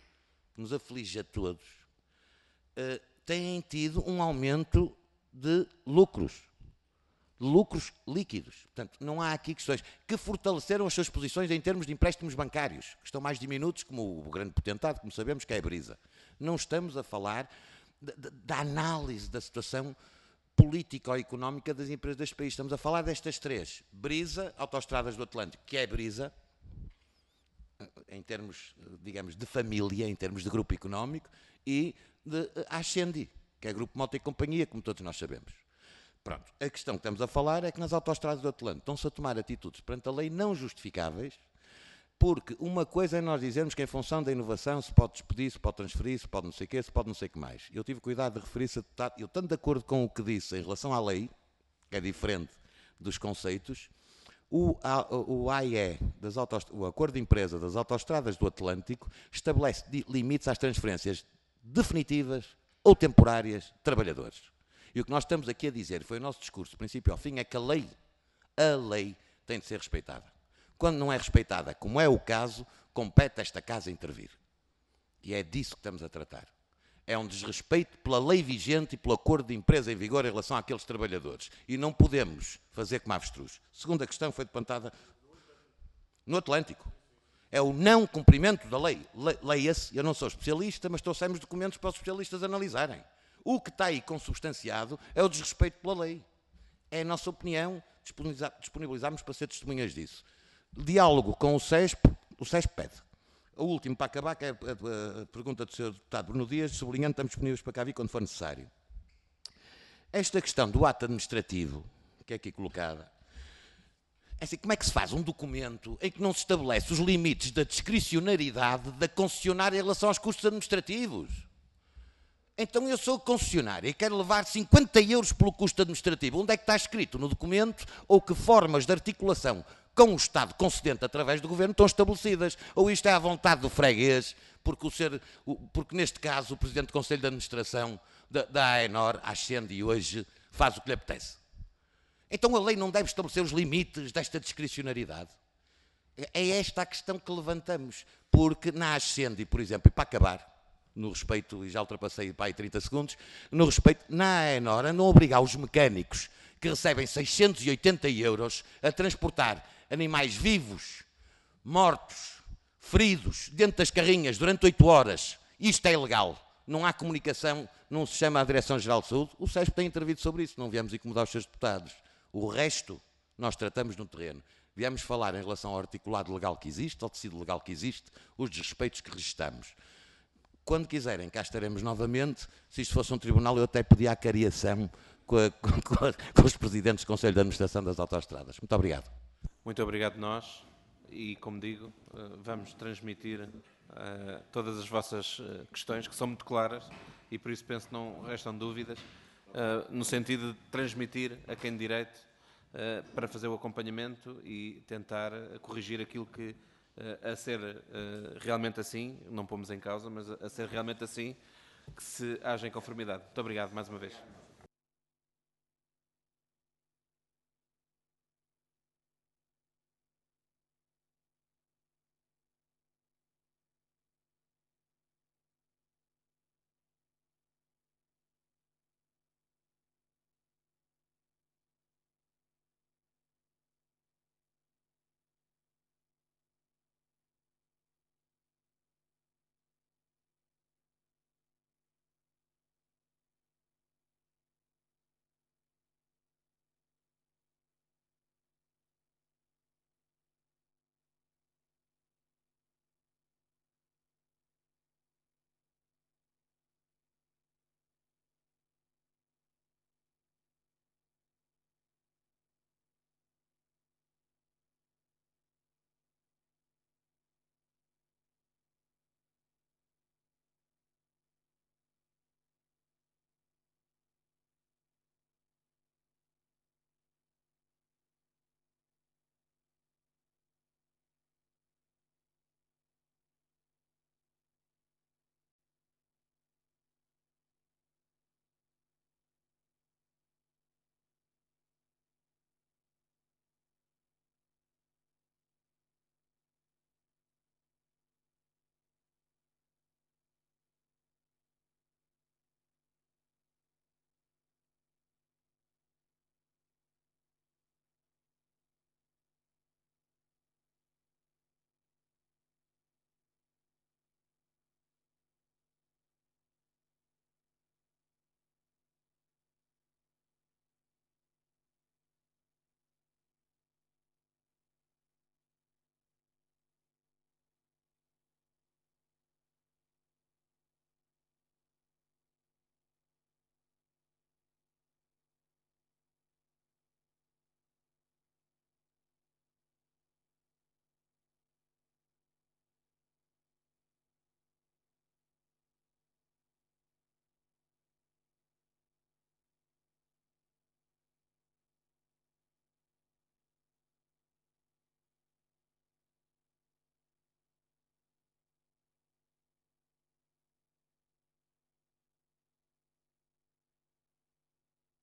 têm tido um aumento de lucros líquidos. Portanto, não há aqui questões que fortaleceram as suas posições em termos de empréstimos bancários, que estão mais diminutos, como o grande potentado, como sabemos, que é a Brisa. Não estamos a falar da análise da situação política ou económica das empresas deste país. Estamos a falar destas 3. Brisa, Autoestradas do Atlântico, que é Brisa, em termos, digamos, de família, em termos de grupo económico, e de Ascendi, que é Grupo Moto e Companhia, como todos nós sabemos. Pronto, a questão que estamos a falar é que nas autoestradas do Atlântico estão-se a tomar atitudes perante a lei não justificáveis, porque uma coisa é nós dizermos que em função da inovação se pode despedir, se pode transferir, se pode não sei o quê, se pode não sei o que mais. Eu tive cuidado de referir-se, eu tanto de acordo com o que disse em relação à lei, que é diferente dos conceitos, o AIE, o Acordo de Empresa das Autoestradas do Atlântico, estabelece limites às transferências definitivas ou temporárias de trabalhadores. E o que nós estamos aqui a dizer, foi o nosso discurso, do princípio ao fim, é que a lei tem de ser respeitada. Quando não é respeitada, como é o caso, compete esta Casa intervir. E é disso que estamos a tratar. É um desrespeito pela lei vigente e pelo acordo de empresa em vigor em relação àqueles trabalhadores. E não podemos fazer como avestruz. Segunda questão foi depantada no Atlântico. É o não cumprimento da lei. Leia-se, eu não sou especialista, mas trouxemos documentos para os especialistas analisarem. O que está aí consubstanciado é o desrespeito pela lei. É a nossa opinião, disponibilizarmos para ser testemunhas disso. Diálogo com o CESP pede. O último, para acabar, que é a pergunta do Sr. Deputado Bruno Dias, sublinhando, estamos disponíveis para cá vir quando for necessário. Esta questão do ato administrativo, que é aqui colocada, é assim, como é que se faz um documento em que não se estabelece os limites da discricionariedade da concessionária em relação aos custos administrativos? Então eu sou concessionária e quero levar 50 euros pelo custo administrativo. Onde é que está escrito no documento ou que formas de articulação com o Estado concedente através do Governo estão estabelecidas? Ou isto é à vontade do freguês, porque neste caso o Presidente do Conselho de Administração da AENOR, Ascendi, hoje faz o que lhe apetece? Então a lei não deve estabelecer os limites desta discricionariedade? É esta a questão que levantamos, porque na Ascendi, por exemplo, e para acabar, no respeito, e já ultrapassei para aí 30 segundos, no respeito, na AENOR, não obrigar os mecânicos que recebem 680 euros a transportar animais vivos, mortos, feridos, dentro das carrinhas durante 8 horas. Isto é ilegal. Não há comunicação, não se chama a Direção-Geral de Saúde. O CESP tem intervido sobre isso, não viemos incomodar os seus deputados. O resto nós tratamos no terreno. Viemos falar em relação ao articulado legal que existe, ao tecido legal que existe, os desrespeitos que registramos. Quando quiserem, cá estaremos novamente. Se isto fosse um tribunal, eu até pedia a cariação com os presidentes do Conselho de Administração das Autoestradas. Muito obrigado. Muito obrigado nós. E, como digo, vamos transmitir todas as vossas questões, que são muito claras, e por isso penso que não restam dúvidas, no sentido de transmitir a quem de direito para fazer o acompanhamento e tentar corrigir aquilo que, a ser realmente assim, não pomos em causa, mas a ser realmente assim, que se haja em conformidade. Muito obrigado mais uma vez.